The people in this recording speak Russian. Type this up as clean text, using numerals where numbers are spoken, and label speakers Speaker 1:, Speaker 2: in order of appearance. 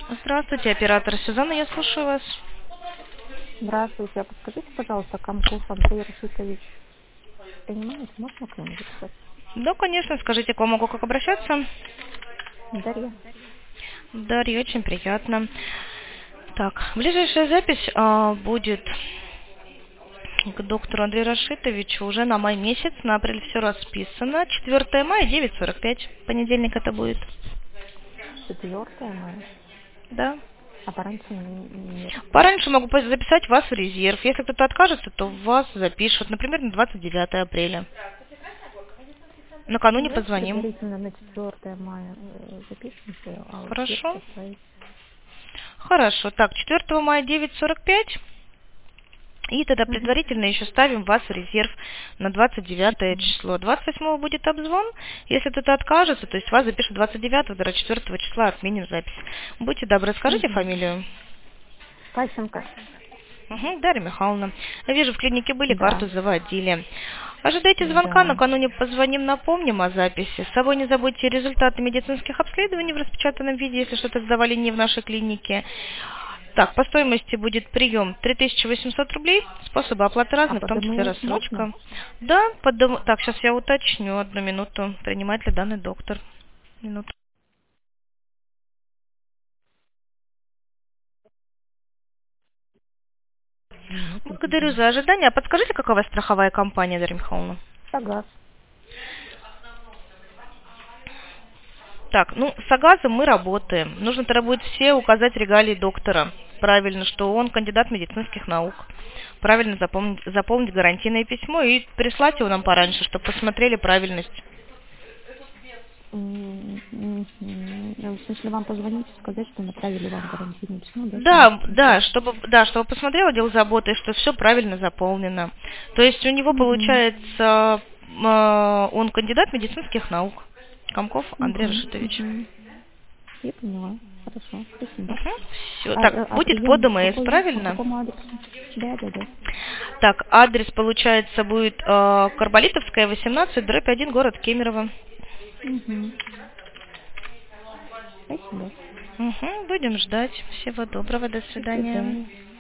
Speaker 1: Здравствуйте, оператор сезона, я слушаю вас.
Speaker 2: Здравствуйте. А подскажите, пожалуйста, Комков Андрей Рашитович принимает? Можно к нему записаться?
Speaker 1: Да, конечно, скажите, к вам могу как обращаться?
Speaker 2: Дарья.
Speaker 1: Дарья, очень приятно. Так, ближайшая запись будет к доктору Андрею Рашитовичу уже на май месяц, на апрель все расписано. 4 мая, 9:45, понедельник это будет.
Speaker 2: 4 мая.
Speaker 1: Да.
Speaker 2: А пораньше нет.
Speaker 1: Пораньше могу записать вас в резерв. Если кто-то откажется, то вас запишут, например, на 29 апреля.
Speaker 2: Ну,
Speaker 1: Накануне
Speaker 2: давайте
Speaker 1: позвоним.
Speaker 2: предварительно на 4 мая запишемся, а вот сверху
Speaker 1: Хорошо?
Speaker 2: поставить.
Speaker 1: Хорошо. Так, 4 мая 9:45. И тогда
Speaker 2: Угу.
Speaker 1: предварительно еще ставим вас в резерв на 29 число. 28 будет обзвон. Если кто-то откажется, то есть вас запишут 29, 4 числа отменим запись. Будьте добры, скажите
Speaker 2: Угу.
Speaker 1: фамилию.
Speaker 2: Пащенко.
Speaker 1: Угу, Дарья Михайловна. Я вижу, в клинике были, карту
Speaker 2: Да.
Speaker 1: заводили. Ожидайте звонка,
Speaker 2: Да.
Speaker 1: накануне позвоним, напомним о записи. С собой не забудьте результаты медицинских обследований в распечатанном виде, если что-то сдавали не в нашей клинике. Так, по стоимости будет прием 3800 рублей, способы оплаты
Speaker 2: А
Speaker 1: разные, в
Speaker 2: по
Speaker 1: том числе
Speaker 2: ДМС можно?
Speaker 1: рассрочка. Да, так, сейчас я уточню, одну минуту, принимает ли данный доктор. Минуту.
Speaker 2: Минуту
Speaker 1: Благодарю
Speaker 2: ждем.
Speaker 1: за ожидание. А подскажите, какова страховая компания, Дарья Михайловна?
Speaker 2: Сагаз.
Speaker 1: Так, с Агазом мы работаем. Нужно тогда будет все указать регалии доктора. Правильно, что он кандидат медицинских наук. Правильно заполнить гарантийное письмо и прислать его нам пораньше, чтобы посмотрели правильность.
Speaker 2: В смысле, вам позвонить и сказать, что направили вам гарантийное письмо, да, что
Speaker 1: Да,
Speaker 2: медицинское?
Speaker 1: да, чтобы посмотрел отдел заботы, что все правильно заполнено. То есть у него
Speaker 2: Угу.
Speaker 1: получается, он кандидат медицинских наук. Комков Андрей
Speaker 2: Угу.
Speaker 1: Рашитович.
Speaker 2: Угу. Я поняла. Хорошо, спасибо.
Speaker 1: Все, так,
Speaker 2: А
Speaker 1: будет под
Speaker 2: прием
Speaker 1: ДМС,
Speaker 2: какой? По
Speaker 1: правильно?
Speaker 2: какому адресу? Да, да, да.
Speaker 1: Так, адрес, получается, будет Карболитовская, 18/1, город Кемерово.
Speaker 2: Угу. Спасибо.
Speaker 1: Будем ждать. Всего доброго, до
Speaker 2: До
Speaker 1: свидания.
Speaker 2: свидания.